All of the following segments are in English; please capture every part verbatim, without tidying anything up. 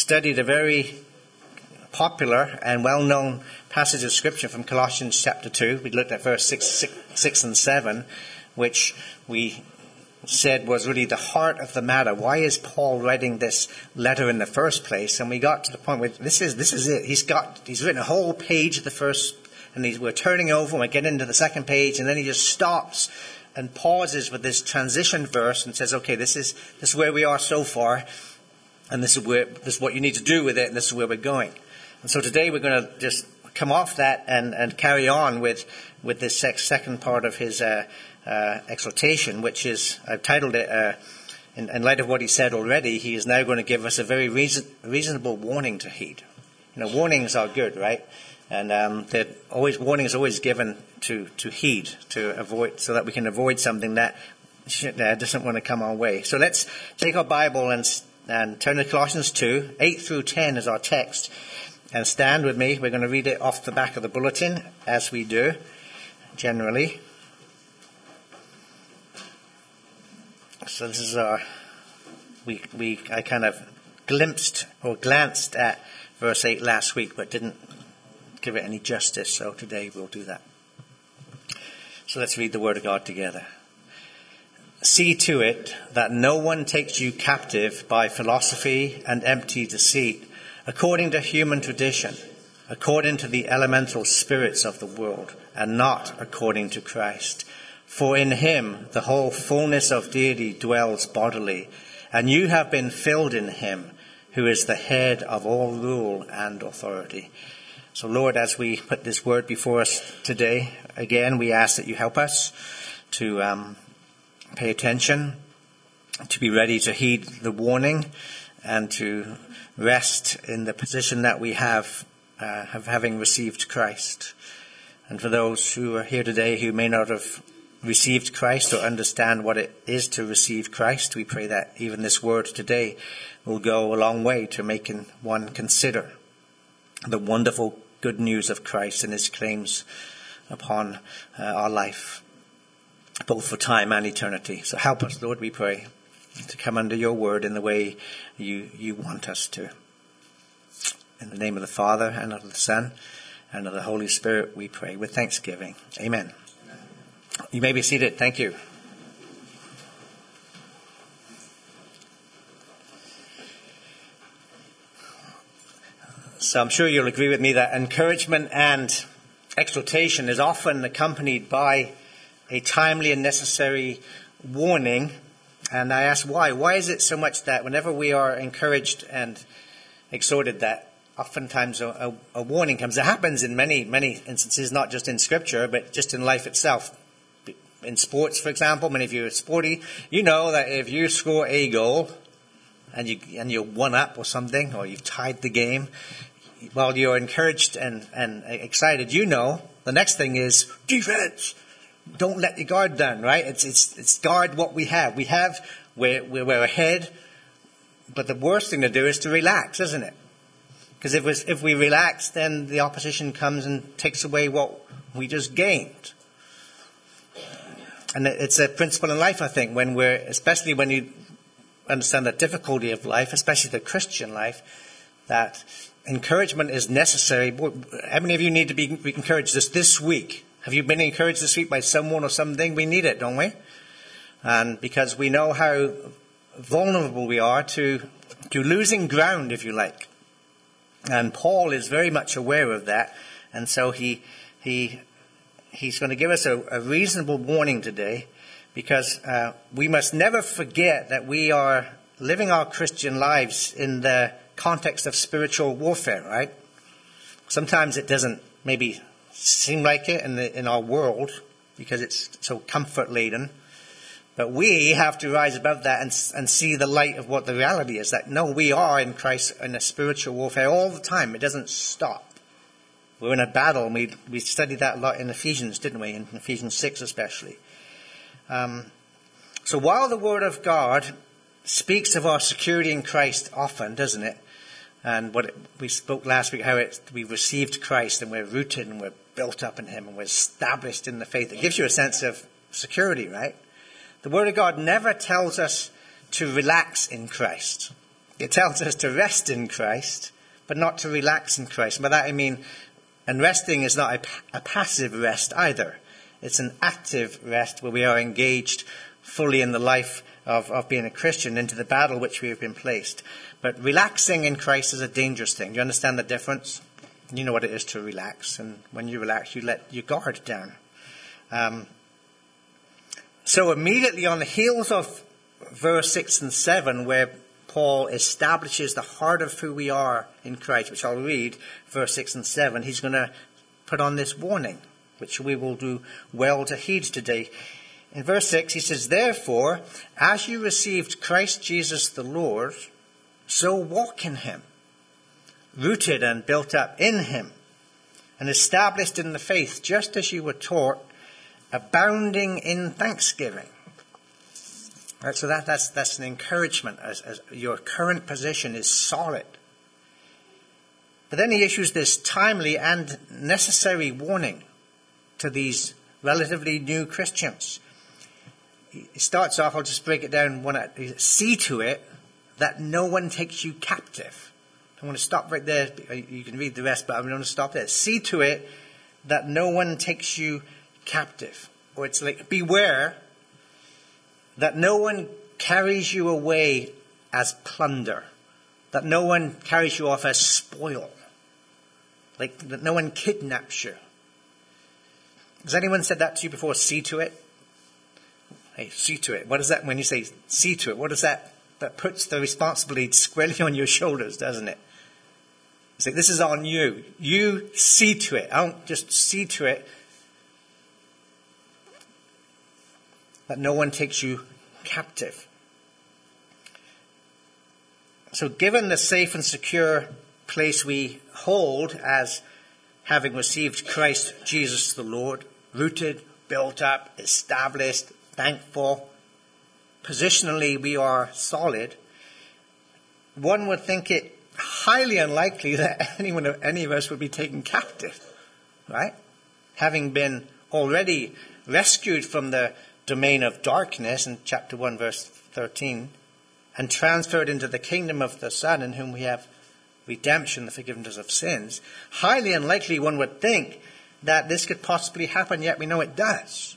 studied a very popular and well-known passage of Scripture from Colossians chapter two. We looked at verse six, six, six and seven, which we said was really the heart of the matter. Why is Paul writing this letter in the first place? And we got to the point where this is this is it. He's got he's written a whole page of the first, and he's, we're turning over and we get into the second page, and then he just stops and pauses with this transition verse and says, okay, this is this is where we are so far, and this is where this is what you need to do with it, and this is where we're going. And so today we're going to just come off that and, and carry on with with this second part of his uh, uh, exhortation, which is, I've titled it, uh, in, in light of what he said already, he is now going to give us a very reason, reasonable warning to heed. You know, warnings are good, right? And um, always warning is always given to, to heed, to avoid, so that we can avoid something that should, uh, doesn't want to come our way. So let's take our Bible and, and turn to Colossians two, eight through ten is our text. And stand with me. We're going to read it off the back of the bulletin, as we do, generally. So this is our, we, we, I kind of glimpsed or glanced at verse eight last week, but didn't give it any justice, so today we'll do that. So let's read the Word of God together. See to it that no one takes you captive by philosophy and empty deceit, according to human tradition, according to the elemental spirits of the world, and not according to Christ. For in him the whole fullness of deity dwells bodily, and you have been filled in him, who is the head of all rule and authority. So Lord, as we put this word before us today, again we ask that you help us to um, pay attention, to be ready to heed the warning, and to rest in the position that we have, uh, of having received Christ. And for those who are here today who may not have received Christ or understand what it is to receive Christ, we pray that even this word today will go a long way to making one consider the wonderful good news of Christ and his claims upon uh, our life, both for time and eternity. So help us, Lord, we pray, to come under your word in the way you, you want us to. In the name of the Father, and of the Son, and of the Holy Spirit, we pray with thanksgiving. Amen. You may be seated. Thank you. So I'm sure you'll agree with me that encouragement and exhortation is often accompanied by a timely and necessary warning. And I ask why. Why is it so much that whenever we are encouraged and exhorted, that oftentimes a, a, a warning comes? It happens in many, many instances, not just in Scripture, but just in life itself. In sports, for example, many of you are sporty. You know that if you score a goal and, you, and you're one up or something, or you've tied the game, while you're encouraged and, and excited, you know the next thing is defense. Don't let your guard down, right? It's it's it's guard what we have. We have, we're, we're ahead, but the worst thing to do is to relax, isn't it? Because if, if we relax, then the opposition comes and takes away what we just gained. And it's a principle in life, I think, when we're, especially when you understand the difficulty of life, especially the Christian life, that encouragement is necessary. How many of you need to be encouraged this, this week? Have you been encouraged this week by someone or something? We need it, don't we? And because we know how vulnerable we are to, to losing ground, if you like. And Paul is very much aware of that. And so he, he, he's going to give us a, a reasonable warning today, because uh, we must never forget that we are living our Christian lives in the context of spiritual warfare, right? Sometimes it doesn't maybe seem like it in the, in our world because it's so comfort laden, but we have to rise above that and, and see the light of what the reality is. That no, we are in Christ in a spiritual warfare all the time. It doesn't stop. We're in a battle, and we we studied that a lot in Ephesians, didn't we? In Ephesians six especially. Um, so while the Word of God speaks of our security in Christ often, doesn't it? And what it, we spoke last week, how it, we've received Christ and we're rooted and we're built up in him and we're established in the faith. It gives you a sense of security, right? The Word of God never tells us to relax in Christ. it tells us to rest in Christ, but not to relax in Christ. By that I mean, and resting is not a, a passive rest either. It's an active rest where we are engaged fully in the life of, of being a Christian, into the battle which we have been placed. But relaxing in Christ is a dangerous thing. Do you understand the difference? You know what it is to relax. And when you relax, you let your guard down. Um, so immediately on the heels of verse six and seven, where Paul establishes the heart of who we are in Christ, which I'll read, verse six and seven, he's going to put on this warning, which we will do well to heed today. In verse six, he says, "Therefore, as you received Christ Jesus the Lord, so walk in him, rooted and built up in him, and established in the faith, just as you were taught, abounding in thanksgiving." Right, so that, that's, that's an encouragement, as, as your current position is solid. But then he issues this timely and necessary warning to these relatively new Christians. He starts off, I'll just break it down one at, see to it that no one takes you captive. I want to stop right there. You can read the rest, but I'm going to stop there. See to it that no one takes you captive. Or it's like, beware that no one carries you away as plunder. That no one carries you off as spoil. Like, that no one kidnaps you. Has anyone said that to you before? See to it? Hey, see to it. What does that, when you say see to it, what does that, that puts the responsibility squarely on your shoulders, doesn't it? It's like, this is on you. You see to it. I don't just see to it that no one takes you captive. So given the safe and secure place we hold as having received Christ Jesus the Lord, rooted, built up, established, thankful, positionally we are solid, one would think it highly unlikely that anyone, any of us would be taken captive, right? Having been already rescued from the domain of darkness in chapter one, verse thirteen, and transferred into the kingdom of the Son, in whom we have redemption, the forgiveness of sins. Highly unlikely one would think that this could possibly happen, yet we know it does.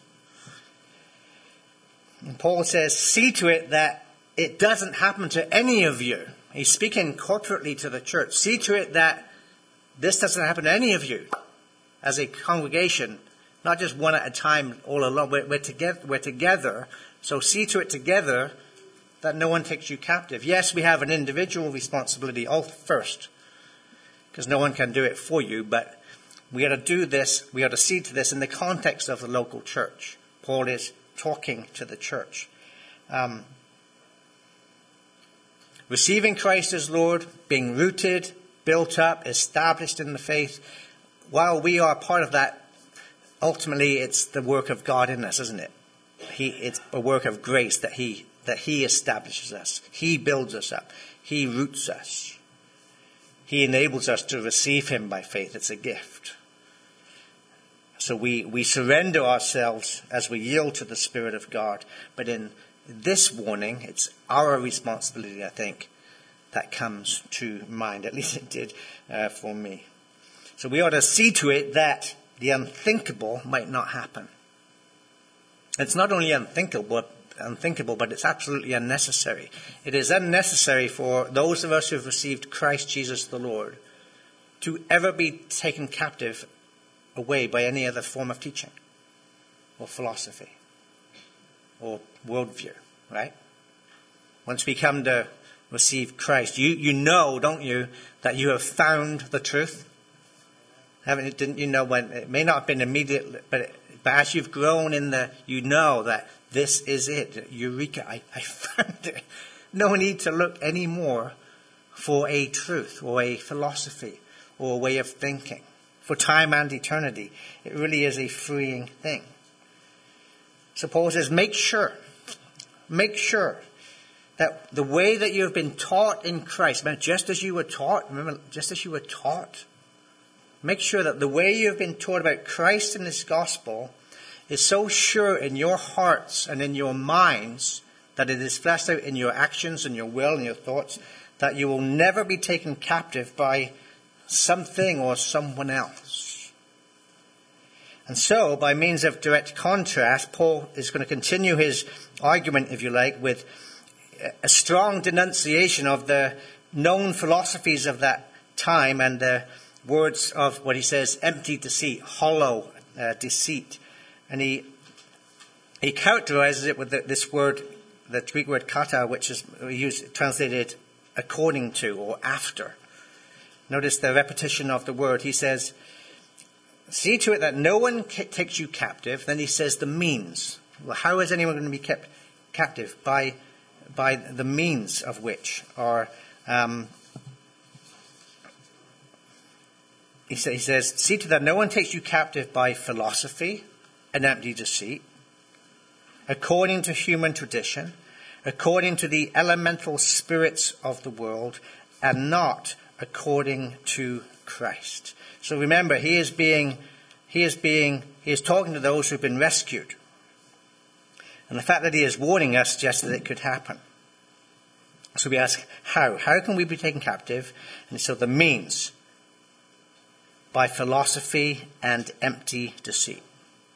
And Paul says, see to it that it doesn't happen to any of you. He's speaking corporately to the church. See to it that this doesn't happen to any of you as a congregation, not just one at a time all alone. We're, we're, together, we're together, so see to it together that no one takes you captive. Yes, we have an individual responsibility all first, because no one can do it for you, but we ought to do this, we ought to see to this in the context of the local church. Paul is talking to the church. Um, receiving Christ as Lord, being rooted, built up, established in the faith, while we are part of that, ultimately it's the work of God in us, isn't it? He, it's a work of grace that he that he establishes us. He builds us up. He roots us. He enables us to receive him by faith. It's a gift. So we, we surrender ourselves as we yield to the Spirit of God. But in this warning, it's our responsibility, I think, that comes to mind. At least it did uh, for me. So we ought to see to it that the unthinkable might not happen. It's not only unthinkable, unthinkable, but it's absolutely unnecessary. It is unnecessary for those of us who have received Christ Jesus the Lord to ever be taken captive away by any other form of teaching or philosophy or worldview, right? Once we come to receive Christ, you, you know, don't you, that you have found the truth? Haven't, didn't you know when, it may not have been immediate, but, but as you've grown in the, you know that this is it. Eureka, I, I found it. No need to look anymore for a truth or a philosophy or a way of thinking. For time and eternity. It really is a freeing thing. So Paul says, make sure, make sure that the way that you have been taught in Christ, just as you were taught, remember, just as you were taught, make sure that the way you have been taught about Christ and his gospel is so sure in your hearts and in your minds that it is fleshed out in your actions and your will and your thoughts, that you will never be taken captive by something or someone else. And so, by means of direct contrast, Paul is going to continue his argument, if you like, with a strong denunciation of the known philosophies of that time and the words of what he says, empty deceit, hollow uh, deceit. And he he characterizes it with the, this word, the Greek word kata, which is used, translated according to or after. Notice the repetition of the word. He says, see to it that no one ca- takes you captive. Then he says the means. Well, how is anyone going to be kept captive? By, by the means of which are... Um, he, say, he says, see to that no one takes you captive by philosophy and empty deceit, according to human tradition, according to the elemental spirits of the world, and not according to Christ. So remember, he is being, he is being, he is talking to those who've been rescued. And the fact that he is warning us suggests that it could happen. So we ask, how? How can we be taken captive? And so the means, by philosophy and empty deceit.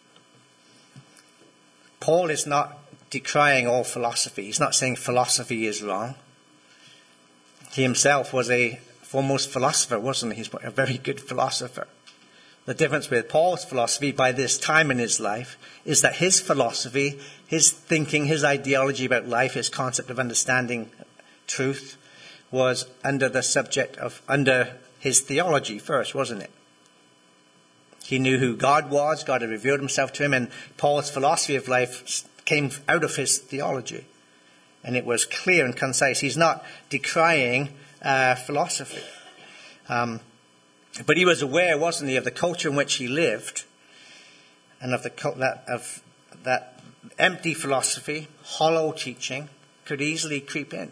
Paul is not decrying all philosophy. He's not saying philosophy is wrong. He himself was a foremost philosopher, wasn't he? He's a very good philosopher. The difference with Paul's philosophy by this time in his life is that his philosophy, his thinking, his ideology about life, his concept of understanding truth was under the subject of, under his theology first, wasn't it? He knew who God was. God had revealed himself to him, and Paul's philosophy of life came out of his theology. And it was clear and concise. He's not decrying uh, philosophy. Um, but he was aware, wasn't he, of the culture in which he lived, and of the that of that empty philosophy, hollow teaching could easily creep in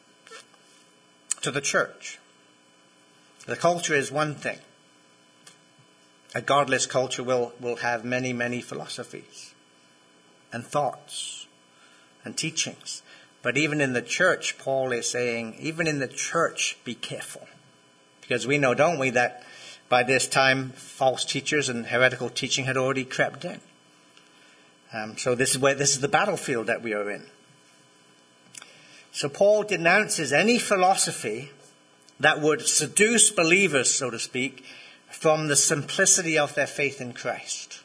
to the church. The culture is one thing. A godless culture will, will have many, many philosophies and thoughts and teachings. But even in the church, Paul is saying, even in the church, be careful. Because we know, don't we, that by this time, false teachers and heretical teaching had already crept in. Um, so this is where this is the battlefield that we are in. So Paul denounces any philosophy that would seduce believers, so to speak, from the simplicity of their faith in Christ.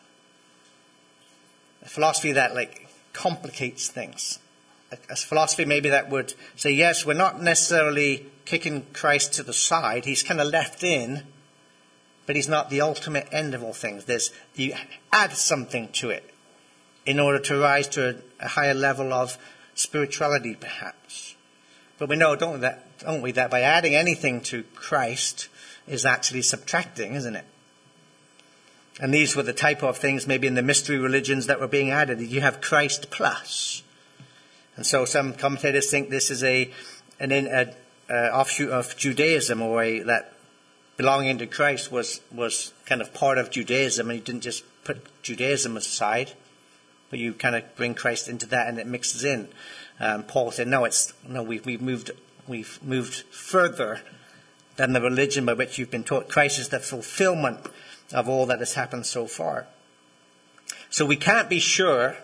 A philosophy that, like, complicates things. A, a philosophy maybe that would say, yes, we're not necessarily kicking Christ to the side. He's kind of left in, but he's not the ultimate end of all things. There's, you add something to it in order to rise to a, a higher level of spirituality, perhaps. But we know, don't we, that, don't we, that by adding anything to Christ is actually subtracting, isn't it? And these were the type of things maybe in the mystery religions that were being added. You have Christ plus. And so some commentators think this is a an a, a offshoot of Judaism, or a, that belonging to Christ was, was kind of part of Judaism, and you didn't just put Judaism aside, but you kind of bring Christ into that and it mixes in. Um, Paul said, no, it's no, we've, we've moved we've moved further than the religion by which you've been taught. Christ is the fulfillment of all that has happened so far. So we can't be sure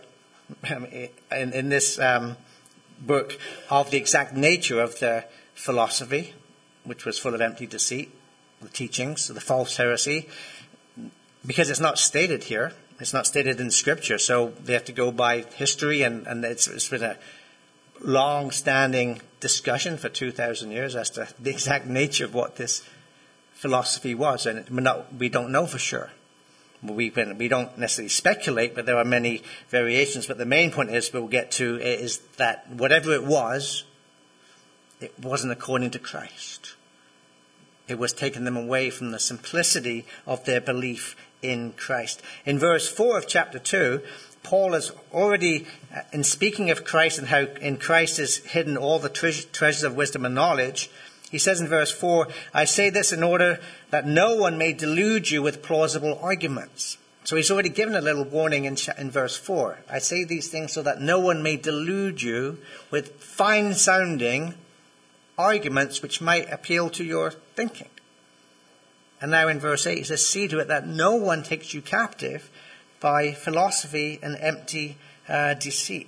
in, in this um, book of the exact nature of the philosophy, which was full of empty deceit, the teachings, the false heresy, because it's not stated here. It's not stated in Scripture, so they have to go by history, and, and it's, it's been a long-standing discussion for two thousand years as to the exact nature of what this philosophy was, and it, not, we don't know for sure. We, we don't necessarily speculate, but there are many variations. But the main point is we'll get to is that whatever it was, it wasn't according to Christ. It was taking them away from the simplicity of their belief in Christ. In verse four of chapter two, Paul has already, in speaking of Christ and how in Christ is hidden all the tre- treasures of wisdom and knowledge, he says in verse four, I say this in order that no one may delude you with plausible arguments. So he's already given a little warning in, in verse four. I say these things so that no one may delude you with fine-sounding arguments which might appeal to your thinking. And now in verse eight, it says, see to it that no one takes you captive by philosophy and empty uh, deceit.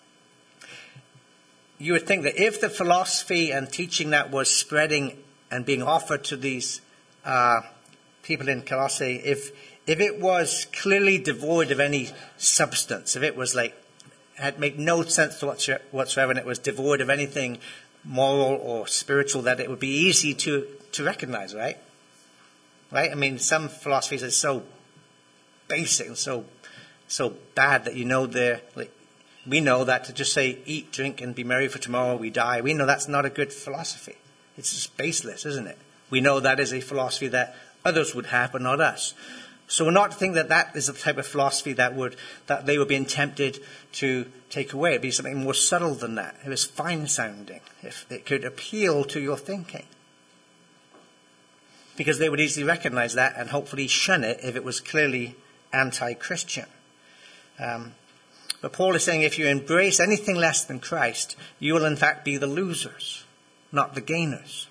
You would think that if the philosophy and teaching that was spreading and being offered to these uh, people in Colossae, if if it was clearly devoid of any substance, if it was like, had made no sense whatsoever, and it was devoid of anything moral or spiritual, that it would be easy to, to recognize, right? Right? I mean, some philosophies are so basic and so so bad that you know they're like, we know that to just say, eat, drink, and be merry for tomorrow we die, we know that's not a good philosophy. It's just baseless, isn't it? We know that is a philosophy that others would have, but not us. So we're not to think that that is the type of philosophy that would that they were being tempted to take away. It'd be something more subtle than that. It was fine-sounding, if it could appeal to your thinking. Because they would easily recognize that and hopefully shun it if it was clearly anti-Christian. Um, but Paul is saying if you embrace anything less than Christ, you will in fact be the losers, not the gainers.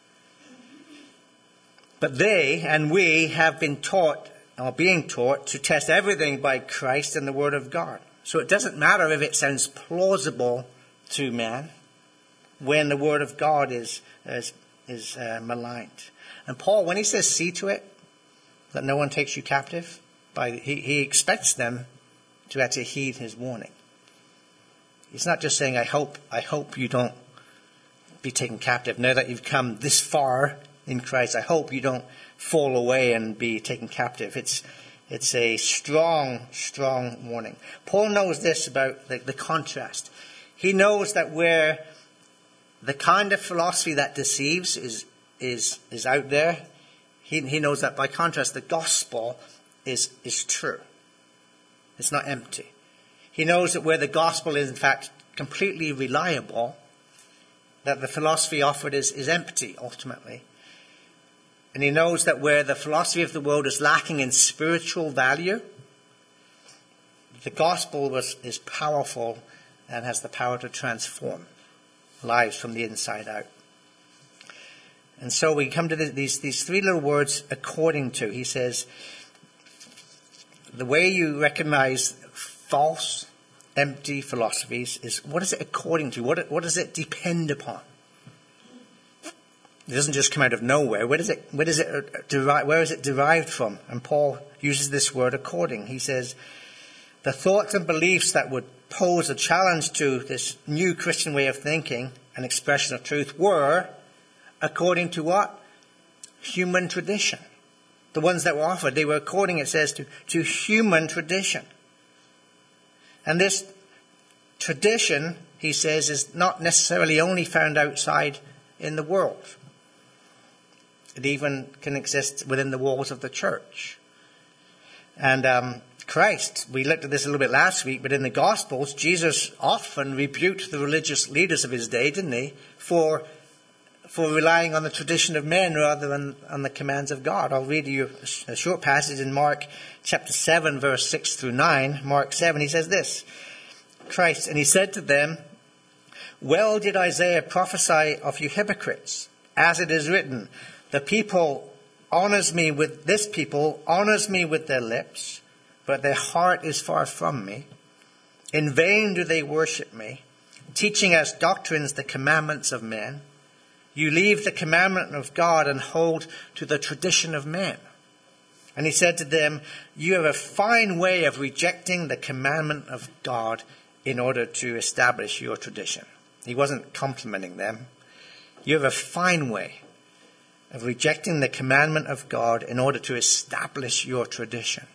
But they and we have been taught, or being taught, to test everything by Christ and the Word of God. So it doesn't matter if it sounds plausible to man when the Word of God is, is, is uh, maligned. And Paul, when he says see to it that no one takes you captive, by he, he expects them to actually heed his warning. He's not just saying, I hope, I hope you don't be taken captive. Now that you've come this far in Christ, I hope you don't fall away and be taken captive. It's it's a strong, strong warning. Paul knows this about the, the contrast. He knows that where the kind of philosophy that deceives is is is out there, he he knows that by contrast the gospel is is true. It's not empty. He knows that where the gospel is in fact completely reliable, that the philosophy offered is, is empty ultimately. And he knows that where the philosophy of the world is lacking in spiritual value, the gospel was, is powerful and has the power to transform lives from the inside out. And so we come to the, these, these three little words, according to. He says, the way you recognize false, empty philosophies is, what is it according to? What, what does it depend upon? It doesn't just come out of nowhere. Where does it, where does it derive, where is it derived from? And Paul uses this word according. He says, the thoughts and beliefs that would pose a challenge to this new Christian way of thinking and expression of truth were according to what? Human tradition. The ones that were offered, they were according, it says, to, to human tradition. And this tradition, he says, is not necessarily only found outside in the world. It even can exist within the walls of the church. And um, Christ, we looked at this a little bit last week, but in the Gospels, Jesus often rebuked the religious leaders of his day, didn't he, for for relying on the tradition of men rather than on the commands of God. I'll read you a short passage in Mark chapter seven, verse six through nine. Mark seven, he says this, Christ, and he said to them, well did Isaiah prophesy of you hypocrites, as it is written, the people honors me with, this people honors me with their lips, but their heart is far from me. In vain do they worship me, teaching as doctrines the commandments of men. You leave the commandment of God and hold to the tradition of men. And he said to them, you have a fine way of rejecting the commandment of God in order to establish your tradition. He wasn't complimenting them. You have a fine way of rejecting the commandment of God in order to establish your tradition.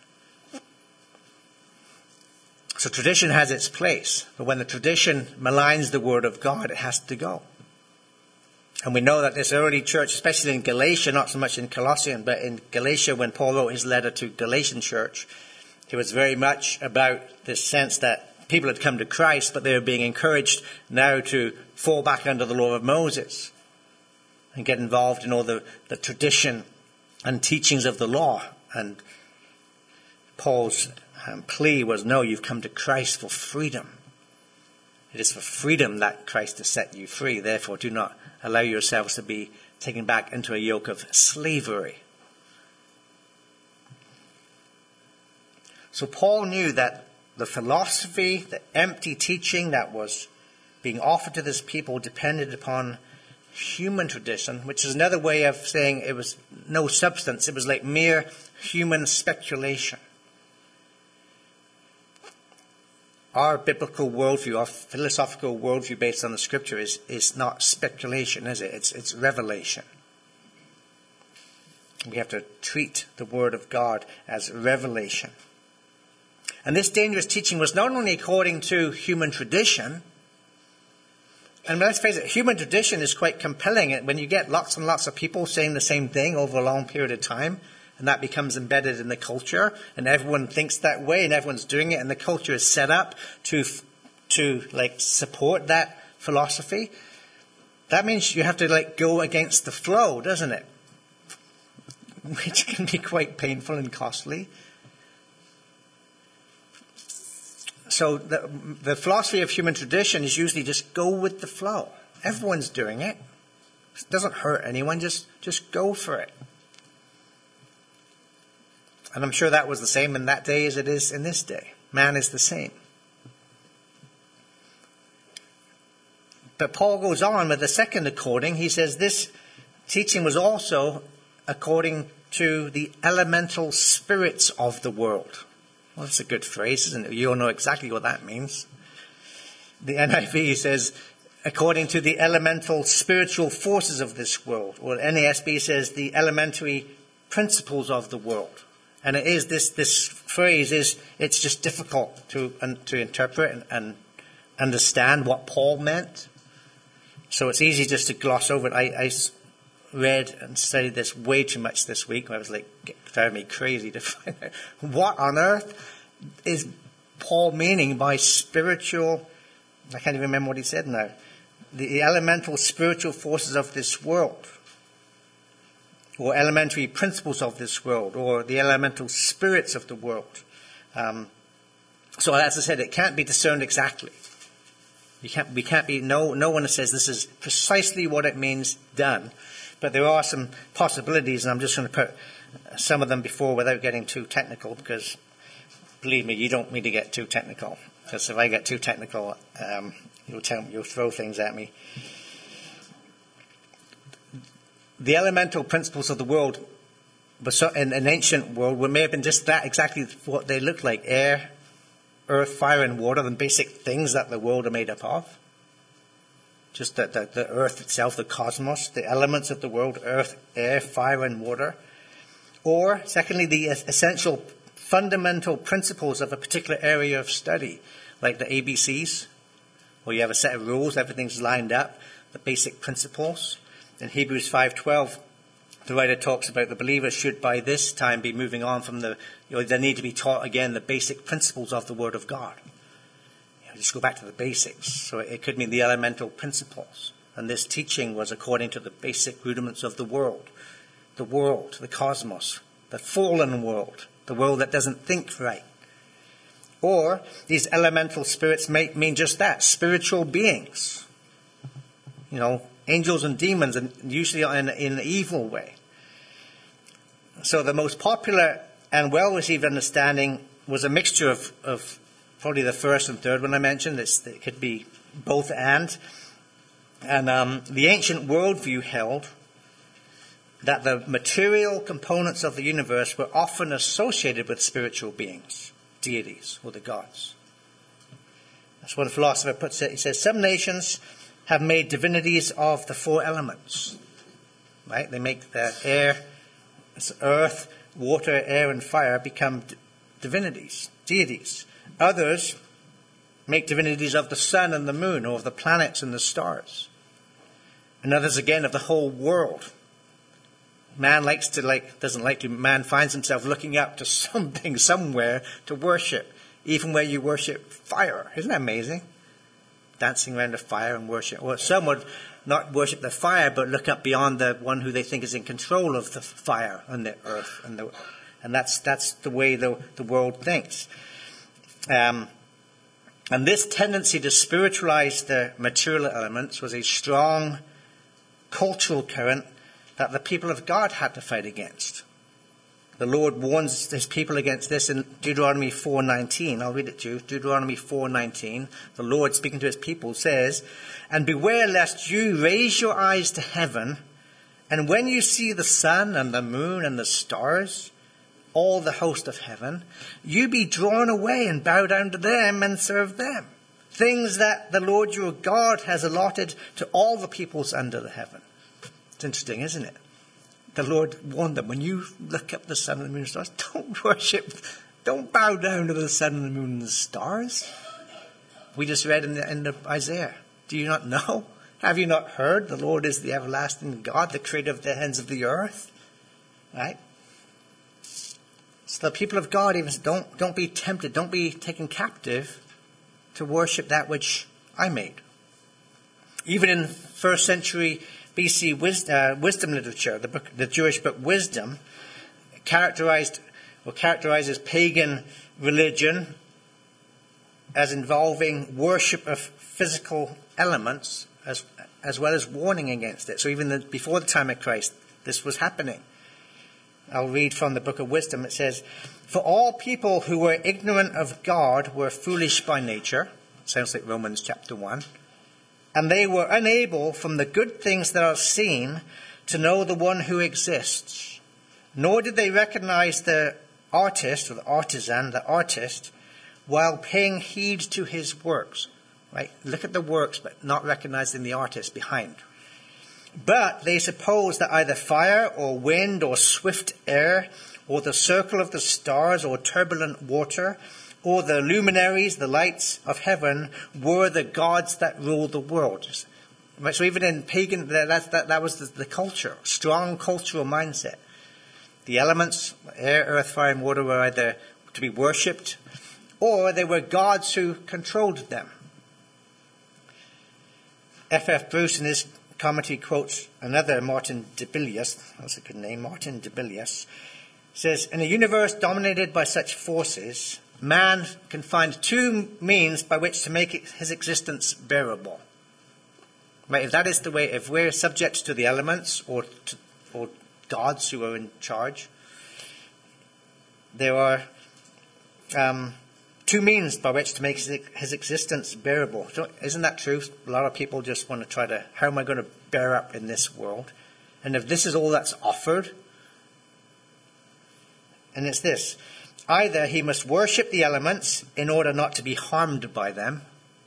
So tradition has its place, but when the tradition maligns the word of God, it has to go. And we know that this early church, especially in Galatia, not so much in Colossians, but in Galatia, when Paul wrote his letter to Galatian church, it was very much about this sense that people had come to Christ, but they were being encouraged now to fall back under the law of Moses and get involved in all the, the tradition and teachings of the law. And Paul's um, plea was, no, you've come to Christ for freedom. It is for freedom that Christ has set you free. Therefore, do not allow yourselves to be taken back into a yoke of slavery. So Paul knew that the philosophy, the empty teaching that was being offered to this people depended upon human tradition, which is another way of saying it was no substance. It was like mere human speculation. Our biblical worldview, our philosophical worldview based on the scripture is, is not speculation, is it? It's, it's revelation. We have to treat the word of God as revelation. And this dangerous teaching was not only according to human tradition, and let's face it, human tradition is quite compelling. When you get lots and lots of people saying the same thing over a long period of time, and that becomes embedded in the culture, and everyone thinks that way, and everyone's doing it, and the culture is set up to, to like support that philosophy, that means you have to like go against the flow, doesn't it? Which can be quite painful and costly. So the, the philosophy of human tradition is usually just go with the flow. Everyone's doing it. It doesn't hurt anyone. Just, just go for it. And I'm sure that was the same in that day as it is in this day. Man is the same. But Paul goes on with the second according. He says this teaching was also according to the elemental spirits of the world. Well, that's a good phrase, isn't it? You all know exactly what that means. The N I V says, according to the elemental spiritual forces of this world. Or N A S B says, the elementary principles of the world. And it is, this, this phrase is, it's just difficult to, um, to interpret and, and understand what Paul meant. So it's easy just to gloss over it. I, I read and studied this way too much this week. I was like, driving me crazy to find out what on earth is Paul meaning by spiritual, I can't even remember what he said now, the elemental spiritual forces of this world, or elementary principles of this world, or the elemental spirits of the world. Um, so as I said, it can't be discerned exactly. You can't, we can't be, no, no one says this is precisely what it means done. But there are some possibilities, and I'm just going to put some of them before without getting too technical, because believe me, you don't need to get too technical. Because if I get too technical, um, you'll tell me, you'll throw things at me. The elemental principles of the world, in an ancient world, may have been just that, exactly what they look like: air, earth, fire, and water, the basic things that the world are made up of. Just the, the, the earth itself, the cosmos, the elements of the world: earth, air, fire, and water. Or, secondly, the essential fundamental principles of a particular area of study, like the A B Cs, where you have a set of rules, everything's lined up, the basic principles. In Hebrews five twelve, the writer talks about the believers should by this time be moving on from the, you know, they need to be taught again the basic principles of the Word of God. You know, just go back to the basics. So it could mean the elemental principles. And this teaching was according to the basic rudiments of the world. The world, the cosmos, the fallen world, the world that doesn't think right. Or these elemental spirits may mean just that, spiritual beings. You know, angels and demons, and usually in, in an evil way. So the most popular and well-received understanding was a mixture of, of probably the first and third one I mentioned. It's, it could be both and. And um, the ancient worldview held that the material components of the universe were often associated with spiritual beings, deities, or the gods. That's what a philosopher puts it. He says, some nations have made divinities of the four elements. Right? They make the air, earth, water, air, and fire become d- divinities, deities. Others make divinities of the sun and the moon, or of the planets and the stars. And others again of the whole world. Man likes to like, doesn't like to, man finds himself looking up to something somewhere to worship, even where you worship fire. Isn't that amazing? Dancing around the fire and worship. Well, some would not worship the fire, but look up beyond the one who they think is in control of the fire and the earth. And the, and that's, that's the way the, the world thinks. Um, And this tendency to spiritualize the material elements was a strong cultural current that the people of God had to fight against. The Lord warns his people against this in Deuteronomy four nineteen. I'll read it to you. Deuteronomy four nineteen. The Lord, speaking to his people, says, "And beware lest you raise your eyes to heaven, and when you see the sun and the moon and the stars, all the host of heaven, you be drawn away and bow down to them and serve them. Things that the Lord your God has allotted to all the peoples under the heaven." It's interesting, isn't it? The Lord warned them, when you look up the sun and the moon and stars, don't worship, don't bow down to the sun and the moon and the stars. We just read in the end of Isaiah. Do you not know? Have you not heard? The Lord is the everlasting God, the creator of the ends of the earth. Right? So the people of God even don't, don't be tempted, don't be taken captive to worship that which I made. Even in first century B C wisdom, uh, wisdom literature, the, book, the Jewish book Wisdom, characterized or characterizes pagan religion as involving worship of physical elements as as well as warning against it. So even the, before the time of Christ, this was happening. I'll read from the book of Wisdom. It says, "For all people who were ignorant of God were foolish by nature." Sounds like Romans chapter one. "And they were unable from the good things that are seen to know the one who exists. Nor did they recognize the artist or the artisan, the artist, while paying heed to his works." Right? Look at the works, but not recognizing the artist behind. "But they supposed that either fire or wind or swift air or the circle of the stars or turbulent water or the luminaries, the lights of heaven, were the gods that ruled the world." Right? So even in pagan, that, that, that was the, the culture, strong cultural mindset. The elements, air, earth, fire, and water, were either to be worshipped or they were gods who controlled them. F F Bruce in his commentary quotes another Martin Dibelius, that's a good name, Martin Dibelius, says, "In a universe dominated by such forces, man can find two means by which to make his existence bearable." Right? If that is the way, if we're subject to the elements or to, or gods who are in charge, there are um, two means by which to make his existence bearable. So isn't that true? A lot of people just want to try to, how am I going to bear up in this world? And if this is all that's offered, and it's this: either he must worship the elements in order not to be harmed by them.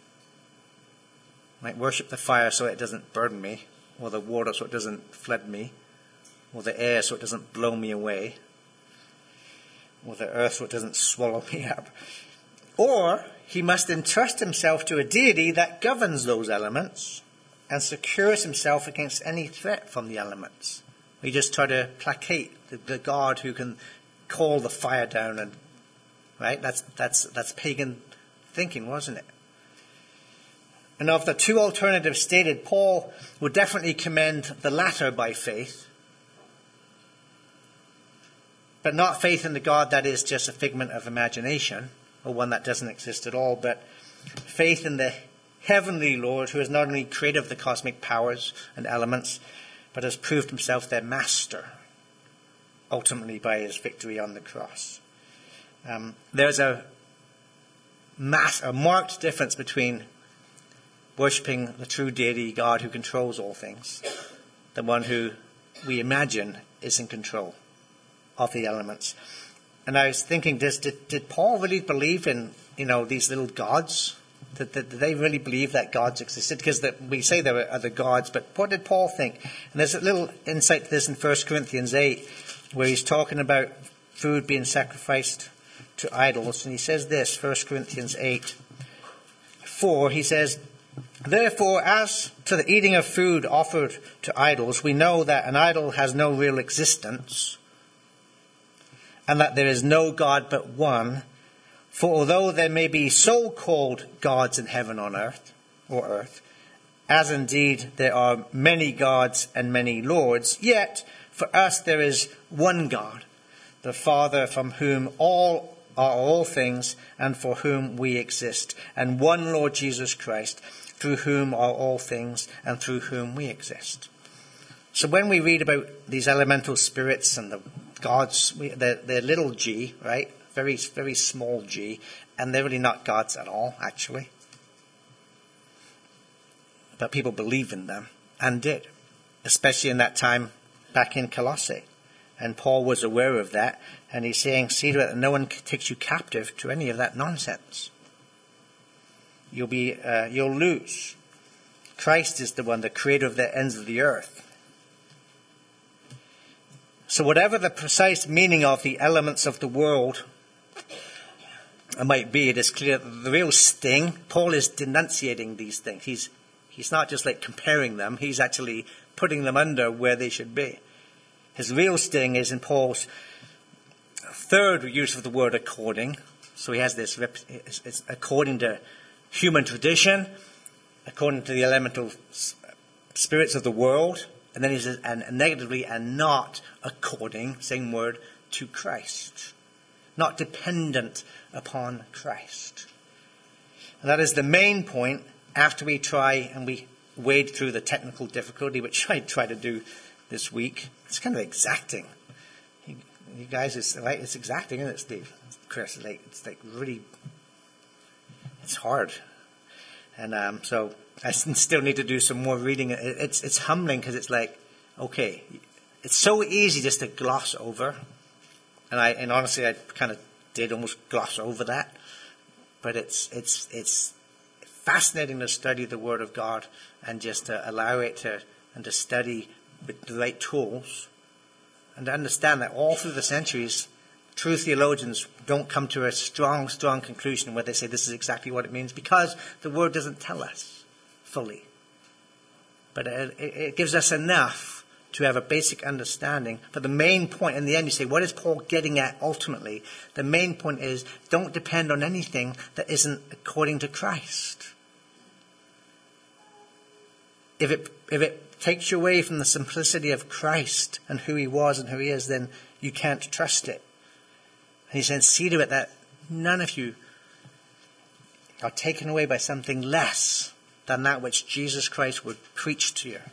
Like worship the fire so it doesn't burn me, or the water so it doesn't flood me, or the air so it doesn't blow me away, or the earth so it doesn't swallow me up. Or he must entrust himself to a deity that governs those elements and secures himself against any threat from the elements. We just try to placate the, the God who can call the fire down, and right? That's that's that's pagan thinking, wasn't it? And of the two alternatives stated, Paul would definitely commend the latter by faith, but not faith in the God that is just a figment of imagination, or one that doesn't exist at all, but faith in the heavenly Lord who is not only creator of the cosmic powers and elements, but has proved himself their master, ultimately by his victory on the cross. Um, there's a, mass, a marked difference between worshipping the true deity, God who controls all things, the one who we imagine is in control of the elements. And I was thinking, did, did, did Paul really believe in, you know, these little gods? Did, did, did they really believe that gods existed? Because the, we say there were other gods, but what did Paul think? And there's a little insight to this in First Corinthians eight, where he's talking about food being sacrificed to idols. And he says this, First Corinthians eight four, he says, "Therefore, as to the eating of food offered to idols, we know that an idol has no real existence, and that there is no God but one. For although there may be so-called gods in heaven on earth, or earth, as indeed there are many gods and many lords, yet for us there is one God, the Father, from whom all are all things and for whom we exist, and one Lord Jesus Christ, through whom are all things and through whom we exist. So when we read about these elemental spirits and the gods, we, they're, they're little g, right? Very, very small g, and they're really not gods at all, actually. But people believe in them, and did, especially in that time back in Colossae. And Paul was aware of that, and he's saying, see to it that no one takes you captive to any of that nonsense. You'll be, uh, you'll lose. Christ is the one, the creator of the ends of the earth. So whatever the precise meaning of the elements of the world might be, it is clear that the real sting, Paul is denunciating these things. He's, he's not just like comparing them, he's actually putting them under where they should be. His real sting is in Paul's third use of the word according. So he has this, it's, it's according to human tradition, according to the elemental spirits of the world. And then he says, and negatively, and not according, same word, to Christ. Not dependent upon Christ. And that is the main point after we try and we wade through the technical difficulty, which I try to do this week. It's kind of exacting. You, you guys, it's like it's exacting, isn't it, Steve? Chris, like it's like really, it's hard. And um, so I still need to do some more reading. It's it's humbling because it's like, okay, it's so easy just to gloss over, and I and honestly I kind of did almost gloss over that, but it's it's it's fascinating to study the Word of God and just to allow it to and to study with the right tools, and to understand that all through the centuries, true theologians don't come to a strong, strong conclusion where they say this is exactly what it means, because the Word doesn't tell us fully. But it, it gives us enough to have a basic understanding. But the main point, in the end, you say, what is Paul getting at ultimately? The main point is, don't depend on anything that isn't according to Christ. If it, if it takes you away from the simplicity of Christ and who he was and who he is, then you can't trust it. And he says, see to it that none of you are taken away by something less than that which Jesus Christ would preach to you.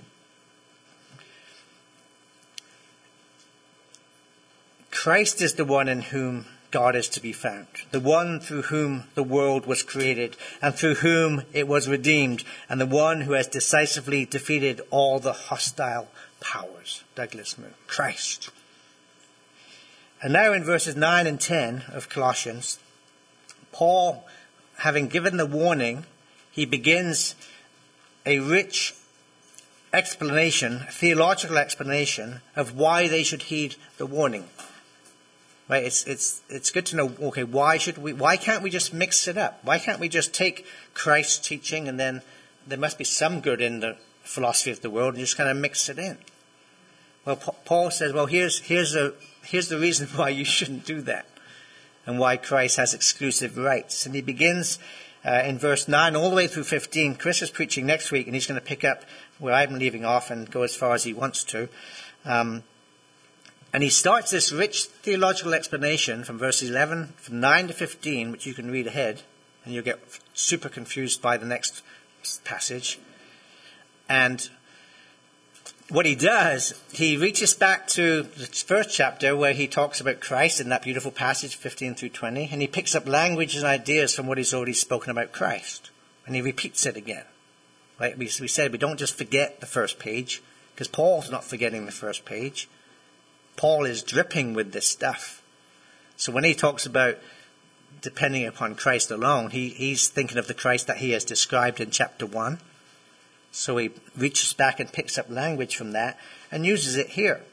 Christ is the one in whom God is to be found, the one through whom the world was created and through whom it was redeemed, and the one who has decisively defeated all the hostile powers. Douglas Moo. Christ. And now in verses nine and ten of Colossians, Paul, having given the warning, he begins a rich explanation, theological explanation of why they should heed the warning. Right? It's it's it's good to know. Okay, why should we? Why can't we just mix it up? Why can't we just take Christ's teaching and then there must be some good in the philosophy of the world and just kind of mix it in? Well, Paul says, well, here's here's a here's the reason why you shouldn't do that, and why Christ has exclusive rights. And he begins uh, in verse nine all the way through fifteen. Chris is preaching next week, and he's going to pick up where I'm leaving off and go as far as he wants to. Um, and he starts this rich theological explanation from verses eleven, from nine to fifteen, which you can read ahead, and you'll get super confused by the next passage. And what he does, he reaches back to the first chapter where he talks about Christ in that beautiful passage, fifteen through twenty, and he picks up language and ideas from what he's already spoken about Christ. And he repeats it again. Right? We, we said we don't just forget the first page, because Paul's not forgetting the first page. Paul is dripping with this stuff. So when he talks about depending upon Christ alone, he, he's thinking of the Christ that he has described in chapter one. So he reaches back and picks up language from that and uses it here.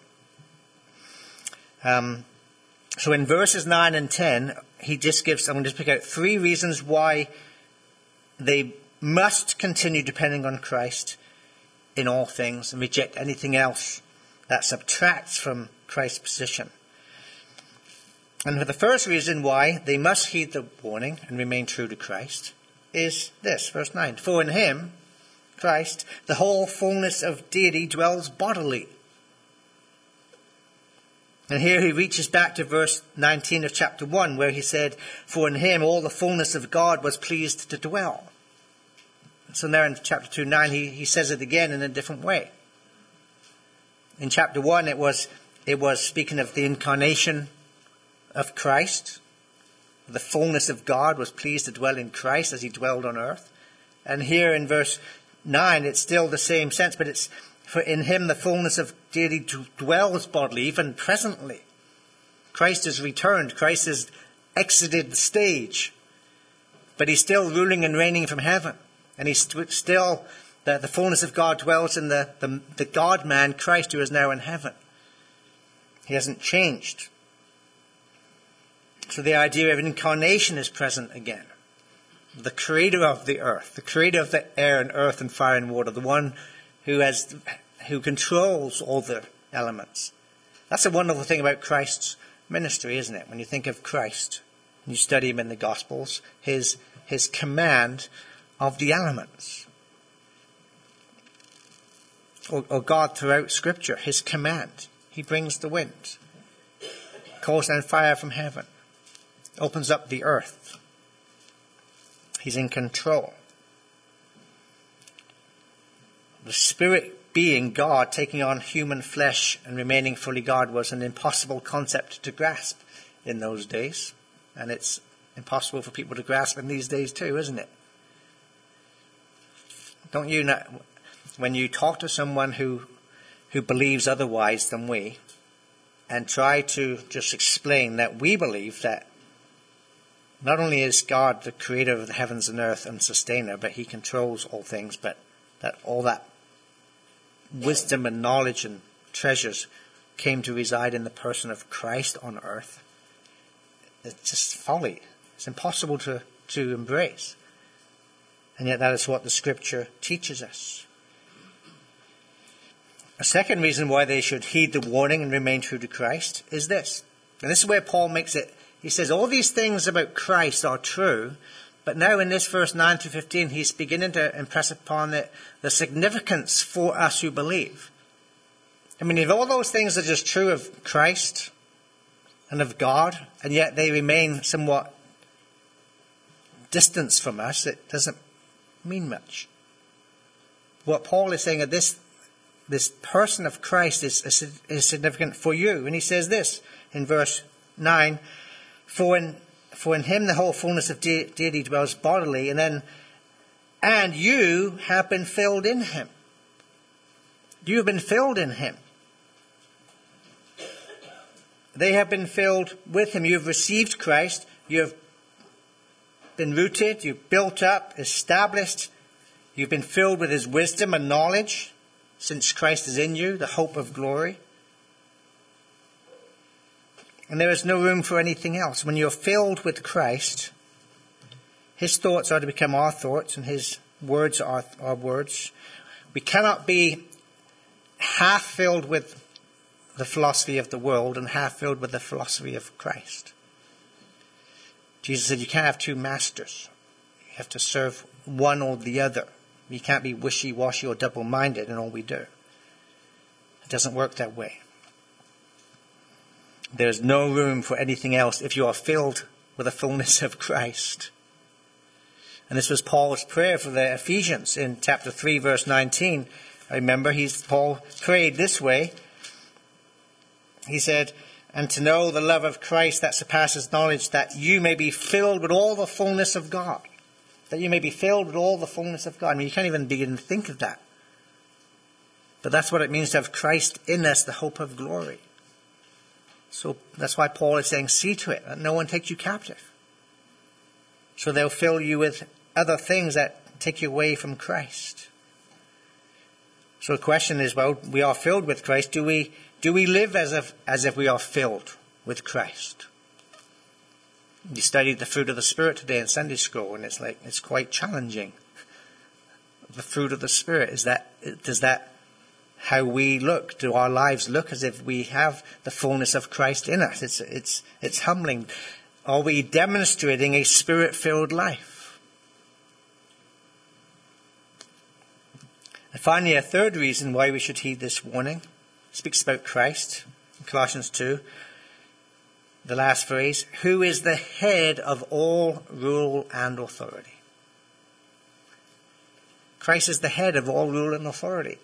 Um, so in verses nine and ten, he just gives, I'm going to pick out three reasons why they must continue depending on Christ in all things and reject anything else that subtracts from Christ's position. And the first reason why they must heed the warning and remain true to Christ is this, verse nine. For in him, Christ, the whole fullness of deity dwells bodily. And here he reaches back to verse nineteen of chapter one, where he said, "For in him all the fullness of God was pleased to dwell." So there in chapter two, nine, he, he says it again in a different way. In chapter one, it was, it was speaking of the incarnation of Christ. The fullness of God was pleased to dwell in Christ as he dwelled on earth. And here in verse nine, it's still the same sense, but it's, "For in him the fullness of deity dwells bodily, even presently." Christ has returned. Christ has exited the stage. But he's still ruling and reigning from heaven. And he's still, the, the fullness of God dwells in the, the, the God-man, Christ, who is now in heaven. He hasn't changed. So the idea of incarnation is present again. The creator of the earth, the creator of the air and earth and fire and water, the one who has, who controls all the elements. That's a wonderful thing about Christ's ministry, isn't it? When you think of Christ, and you study him in the Gospels, his, his command of the elements. Or, or God throughout Scripture, his command. He brings the wind, calls down fire from heaven, opens up the earth. He's in control. The Spirit being God, taking on human flesh and remaining fully God, was an impossible concept to grasp in those days. And it's impossible for people to grasp in these days too, isn't it? Don't you know, when you talk to someone who who believes otherwise than we, and try to just explain that we believe that not only is God the creator of the heavens and earth and sustainer, but he controls all things, but that all that wisdom and knowledge and treasures came to reside in the person of Christ on earth, it's just folly. It's impossible to, to embrace. And yet that is what the Scripture teaches us. A second reason why they should heed the warning and remain true to Christ is this. And this is where Paul makes it. He says all these things about Christ are true, but now in this verse nine to fifteen, he's beginning to impress upon it the significance for us who believe. I mean, if all those things are just true of Christ and of God, and yet they remain somewhat distant from us, it doesn't mean much. What Paul is saying is this, this person of Christ is, is, is significant for you. And he says this in verse nine, for in, for in him the whole fullness of de- deity dwells bodily, and then, and you have been filled in him. You have been filled in him. They have been filled with him. You've received Christ. You have been rooted. You've built up, established. You've been filled with his wisdom and knowledge, since Christ is in you, the hope of glory. And there is no room for anything else. When you're filled with Christ, his thoughts are to become our thoughts, and his words are our words. We cannot be half filled with the philosophy of the world and half filled with the philosophy of Christ. Jesus said you can't have two masters. You have to serve one or the other. You can't be wishy-washy or double-minded in all we do. It doesn't work that way. There's no room for anything else if you are filled with the fullness of Christ. And this was Paul's prayer for the Ephesians in chapter three, verse nineteen. I remember he's, Paul prayed this way. He said, and to know the love of Christ that surpasses knowledge, that you may be filled with all the fullness of God. That you may be filled with all the fullness of God. I mean, you can't even begin to think of that. But that's what it means to have Christ in us, the hope of glory. So that's why Paul is saying, see to it that no one takes you captive. So they'll fill you with other things that take you away from Christ. So the question is, well, we are filled with Christ. Do we do we live as if as if we are filled with Christ? You studied the fruit of the Spirit today in Sunday school, and it's like it's quite challenging. The fruit of the Spirit, is that does that how we look? Do our lives look as if we have the fullness of Christ in us? It's it's it's humbling. Are we demonstrating a Spirit-filled life? And finally, a third reason why we should heed this warning speaks about Christ. Colossians two, the last phrase, who is the head of all rule and authority. Christ is the head of all rule and authority.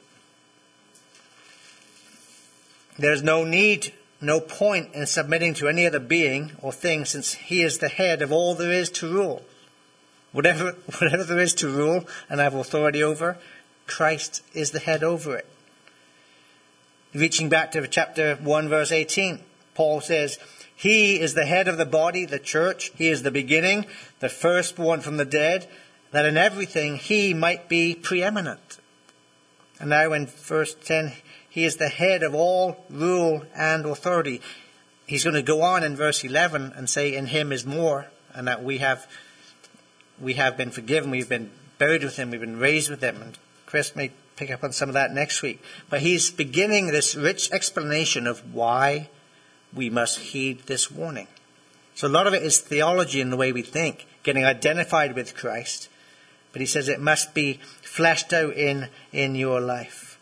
There is no need, no point in submitting to any other being or thing, since he is the head of all there is to rule. Whatever, whatever there is to rule and have authority over, Christ is the head over it. Reaching back to chapter one, verse eighteen, Paul says, he is the head of the body, the church. He is the beginning, the firstborn from the dead, that in everything he might be preeminent. And now in verse ten, he is the head of all rule and authority. He's going to go on in verse eleven and say, in him is more, and that we have we have been forgiven, we've been buried with him, we've been raised with him. And Chris may pick up on some of that next week. But he's beginning this rich explanation of why we must heed this warning. So a lot of it is theology in the way we think, getting identified with Christ. But he says it must be fleshed out in, in your life.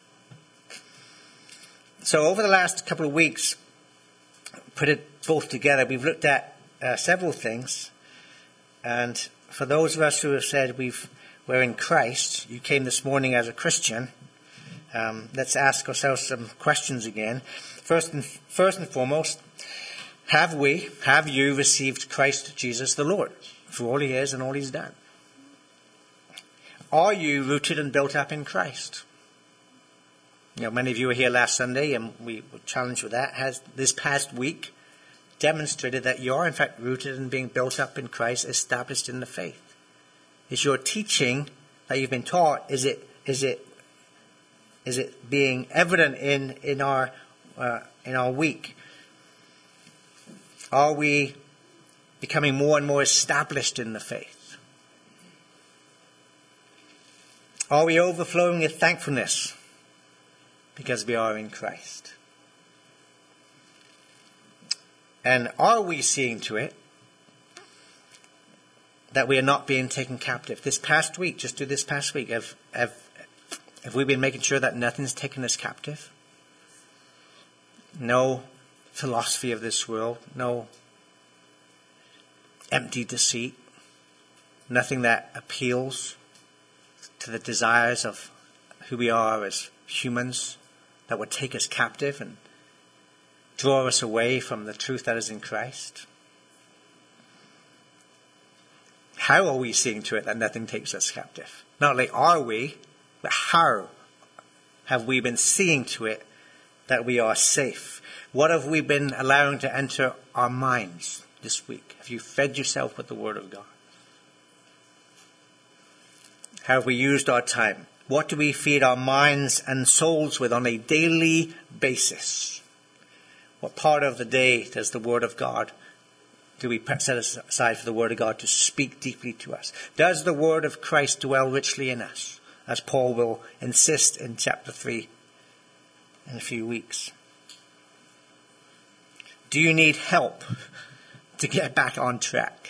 So over the last couple of weeks, put it both together, we've looked at uh, several things. And for those of us who have said we've, we're in Christ, you came this morning as a Christian, um, let's ask ourselves some questions again. First and, first and foremost, have we, have you received Christ Jesus the Lord for all he is and all he's done? Are you rooted and built up in Christ? You know, many of you were here last Sunday and we were challenged with that. Has this past week demonstrated that you are in fact rooted and being built up in Christ, established in the faith? Is your teaching that you've been taught, is it is it is it being evident in in our uh, in our week? Are we becoming more and more established in the faith? Are we overflowing with thankfulness because we are in Christ? And are we seeing to it that we are not being taken captive? This past week, just do this past week, have, have, have we been making sure that nothing's taken us captive? No philosophy of this world, no empty deceit, nothing that appeals to the desires of who we are as humans that would take us captive and draw us away from the truth that is in Christ. How are we seeing to it that nothing takes us captive? Not only are we, but how have we been seeing to it that we are safe? What have we been allowing to enter our minds this week? Have you fed yourself with the Word of God? How have we used our time? What do we feed our minds and souls with on a daily basis? What part of the day does the Word of God, do we set aside for the Word of God to speak deeply to us? Does the Word of Christ dwell richly in us, as Paul will insist in chapter three in a few weeks? Do you need help to get back on track?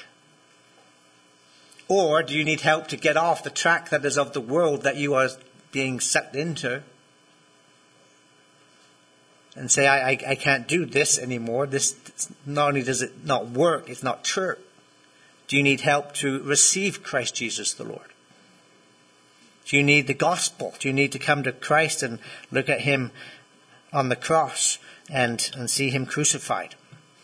Or do you need help to get off the track that is of the world that you are being sucked into? And say, I, I, I can't do this anymore. This, not only does it not work, it's not true. Do you need help to receive Christ Jesus the Lord? Do you need the gospel? Do you need to come to Christ and look at him on the cross and, and see him crucified?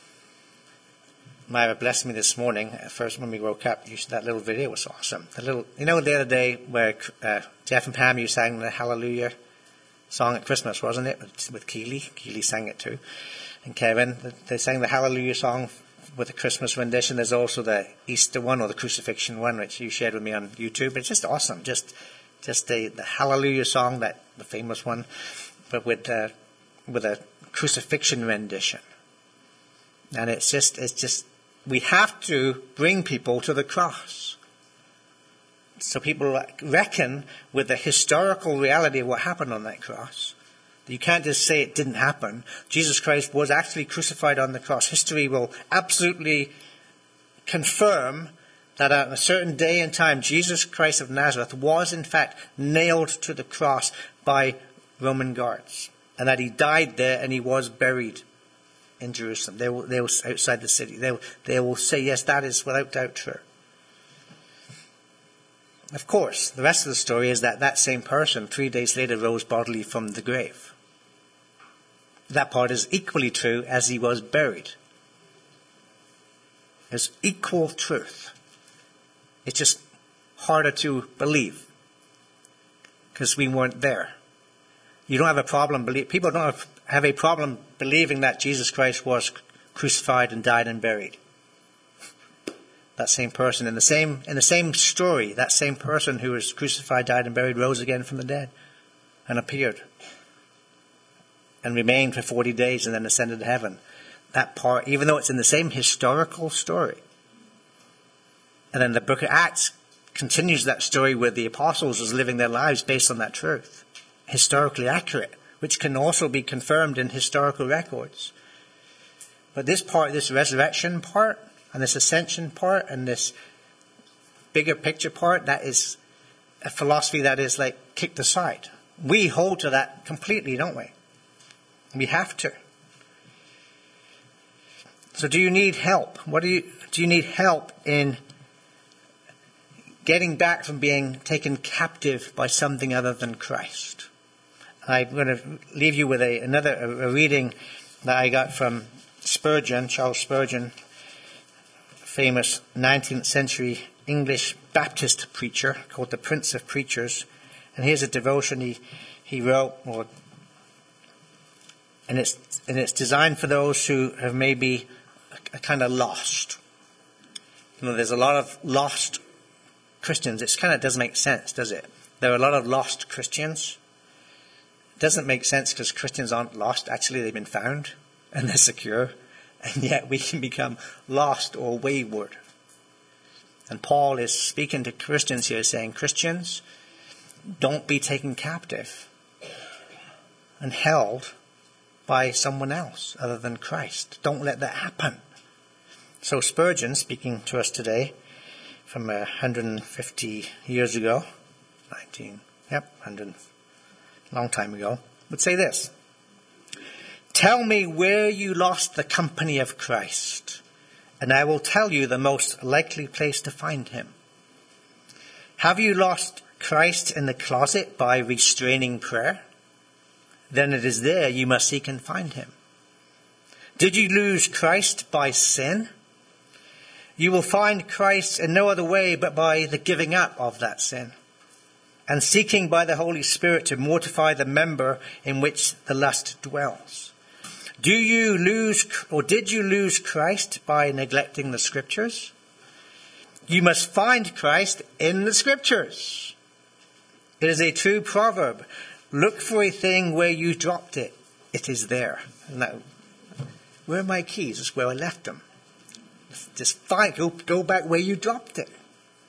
Myra blessed me this morning. At first, when we woke up, you, that little video was awesome. The little, you know, the other day where uh, Jeff and Pam, you sang the Hallelujah song at Christmas, wasn't it? With, with Keely. Keely sang it too. And Kevin, they sang the Hallelujah song with a Christmas rendition. There's also the Easter one or the crucifixion one, which you shared with me on YouTube. It's just awesome. Just, just the, the Hallelujah song, that the famous one, but with uh, with a crucifixion rendition. And it's just, it's just. We have to bring people to the cross. So people reckon with the historical reality of what happened on that cross. You can't just say it didn't happen. Jesus Christ was actually crucified on the cross. History will absolutely confirm that at a certain day and time, Jesus Christ of Nazareth was in fact nailed to the cross by Roman guards. And that he died there and he was buried in Jerusalem. They will, they will outside the city. They will, they will say, yes, that is without doubt true. Of course, the rest of the story is that that same person three days later rose bodily from the grave. That part is equally true as he was buried. There's equal truth. It's just harder to believe because we weren't there. You don't have a problem believe. People don't have, have a problem believing that Jesus Christ was crucified and died and buried. That same person in the same in the same story, that same person who was crucified, died, and buried, rose again from the dead and appeared and remained for forty days and then ascended to heaven. That part, even though it's in the same historical story, and then the book of Acts continues that story where the apostles was living their lives based on that truth, historically accurate, which can also be confirmed in historical records. But this part, this resurrection part, and this ascension part, and this bigger picture part, that is a philosophy that is like kicked aside. We hold to that completely, don't we? We have to. So do you need help? What do you, do you need help in getting back from being taken captive by something other than Christ? I'm going to leave you with a, another a, a reading that I got from Spurgeon, Charles Spurgeon, famous nineteenth century English Baptist preacher called the Prince of Preachers. And here's a devotion he, he wrote, or, and it's and it's designed for those who have maybe a, a kind of lost. You know, there's a lot of lost Christians. It kind of doesn't make sense, does it? There are a lot of lost Christians. It doesn't make sense because Christians aren't lost. Actually, they've been found and they're secure. And yet we can become lost or wayward. And Paul is speaking to Christians here saying, Christians, don't be taken captive and held by someone else other than Christ. Don't let that happen. So Spurgeon, speaking to us today from one hundred fifty years ago, nineteen, yep, one hundred, long time ago, would say this. Tell me where you lost the company of Christ, and I will tell you the most likely place to find him. Have you lost Christ in the closet by restraining prayer? Then it is there you must seek and find him. Did you lose Christ by sin? You will find Christ in no other way but by the giving up of that sin, and seeking by the Holy Spirit to mortify the member in which the lust dwells. Do you lose, or did you lose Christ by neglecting the Scriptures? You must find Christ in the Scriptures. It is a true proverb. Look for a thing where you dropped it. It is there. Now, where are my keys? That's where I left them. Just find, go, go back where you dropped it.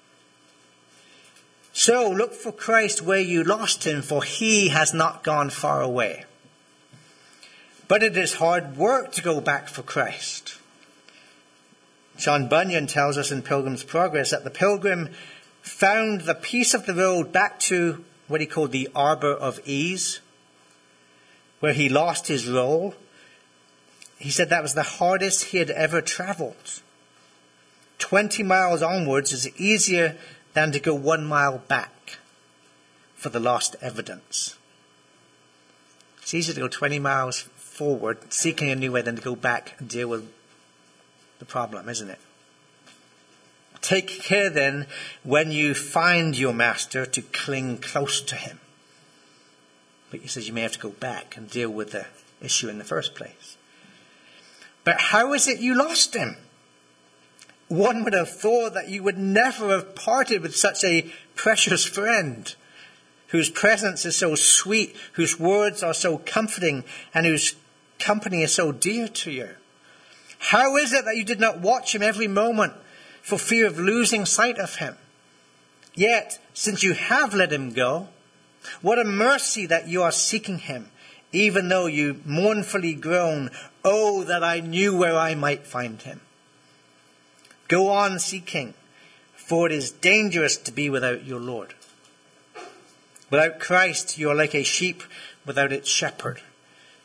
So look for Christ where you lost him, for he has not gone far away. But it is hard work to go back for Christ. John Bunyan tells us in Pilgrim's Progress that the pilgrim found the piece of the road back to what he called the Arbor of Ease, where he lost his role. He said that was the hardest he had ever traveled. Twenty miles onwards is easier than to go one mile back for the lost evidence. It's easier to go twenty miles forward, seeking a new way, than to go back and deal with the problem, isn't it? Take care then, when you find your master, to cling close to him. But he says you may have to go back and deal with the issue in the first place. But how is it you lost him? One would have thought that you would never have parted with such a precious friend, whose presence is so sweet, whose words are so comforting, and whose company is so dear to you. How is it that you did not watch him every moment for fear of losing sight of him? Yet, since you have let him go, what a mercy that you are seeking him, even though you mournfully groan, "Oh, that I knew where I might find him." Go on seeking, for it is dangerous to be without your Lord. Without Christ, you are like a sheep without its shepherd.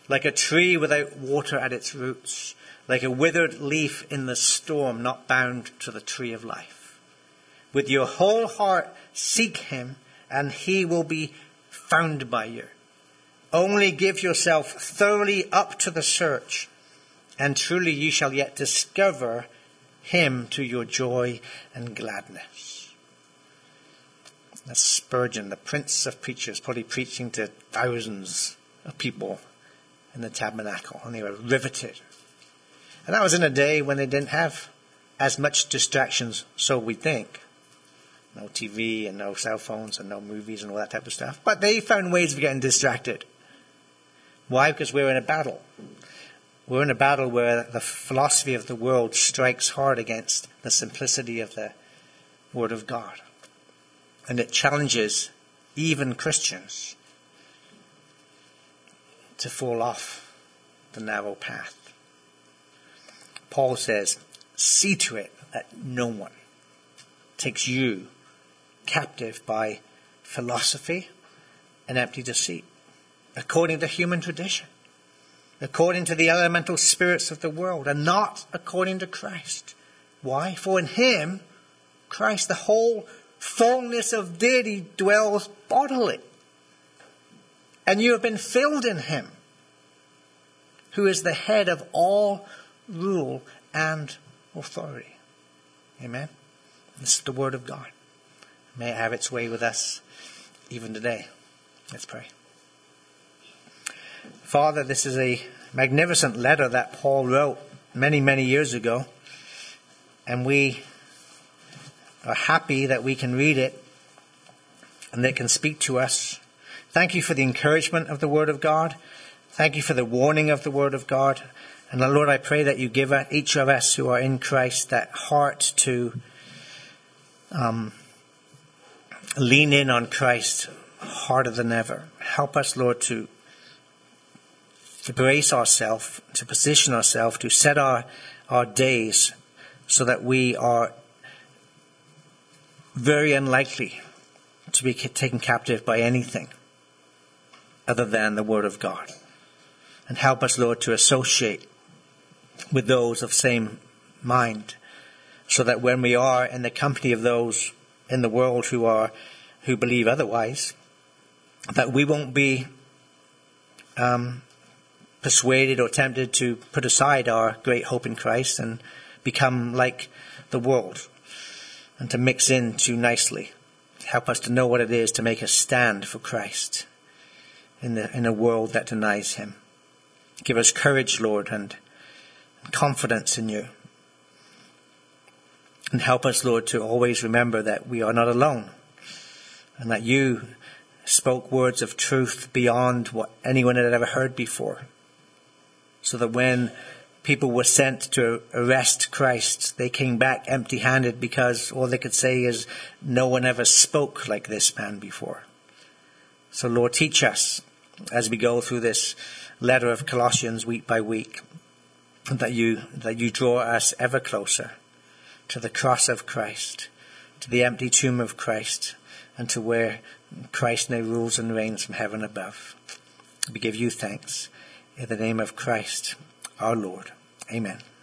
like a tree without water at its roots, like a withered leaf in the storm, not bound to the tree of life. With your whole heart seek him, and he will be found by you. Only give yourself thoroughly up to the search, and truly you shall yet discover him to your joy and gladness. That's Spurgeon, the prince of preachers, probably preaching to thousands of people in the tabernacle, and they were riveted. And that was in a day when they didn't have as much distractions, so we think. No T V and no cell phones and no movies and all that type of stuff. But they found ways of getting distracted. Why? Because we're in a battle. We're in a battle where the philosophy of the world strikes hard against the simplicity of the Word of God. And it challenges even Christians to fall off the narrow path. Paul says, see to it that no one takes you captive by philosophy and empty deceit, according to human tradition, according to the elemental spirits of the world, and not according to Christ. Why? For in him, Christ, the whole fullness of deity dwells bodily. And you have been filled in him, who is the head of all rule and authority. Amen? This is the word of God. May it have its way with us even today. Let's pray. Father, this is a magnificent letter that Paul wrote many, many years ago. And we are happy that we can read it and that it can speak to us. Thank you for the encouragement of the Word of God. Thank you for the warning of the Word of God. And Lord, I pray that you give each of us who are in Christ that heart to um, lean in on Christ harder than ever. Help us, Lord, to, to brace ourselves, to position ourselves, to set our, our days so that we are very unlikely to be taken captive by anything other than the Word of God. And help us, Lord, to associate with those of same mind, so that when we are in the company of those in the world who are who believe otherwise, that we won't be um, persuaded or tempted to put aside our great hope in Christ and become like the world and to mix in too nicely. Help us to know what it is to make a stand for Christ in the in a world that denies him. Give us courage, Lord, and confidence in you. And help us, Lord, to always remember that we are not alone and that you spoke words of truth beyond what anyone had ever heard before. So that when people were sent to arrest Christ, they came back empty-handed because all they could say is, no one ever spoke like this man before. So, Lord, teach us as we go through this letter of Colossians week by week, that you that you draw us ever closer to the cross of Christ, to the empty tomb of Christ, and to where Christ now rules and reigns from heaven above. We give you thanks in the name of Christ, our Lord. Amen.